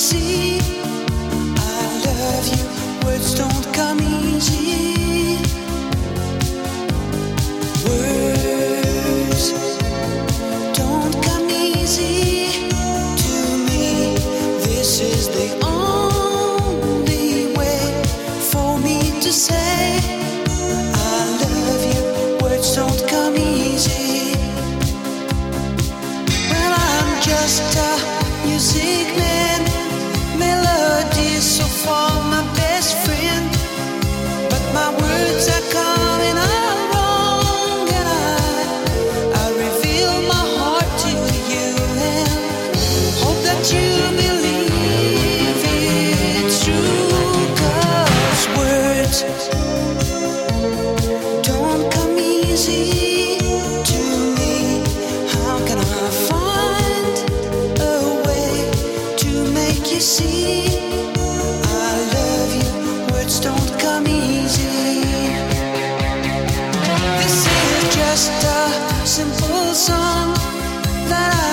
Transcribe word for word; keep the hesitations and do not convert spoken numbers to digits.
see. I love you, words don't come easy. Words don't come easy to me. This is the only way for me to say I love you. Words don't come easy. Well, I'm just a music man. Melodies so far my best friend, but my words are coming out wrong, and I I reveal my heart to you and hope that you believe it's true. 'Cause words don't come easy to me. How can I find a way to make you see I love you? Words don't come easy. This is just a simple song that I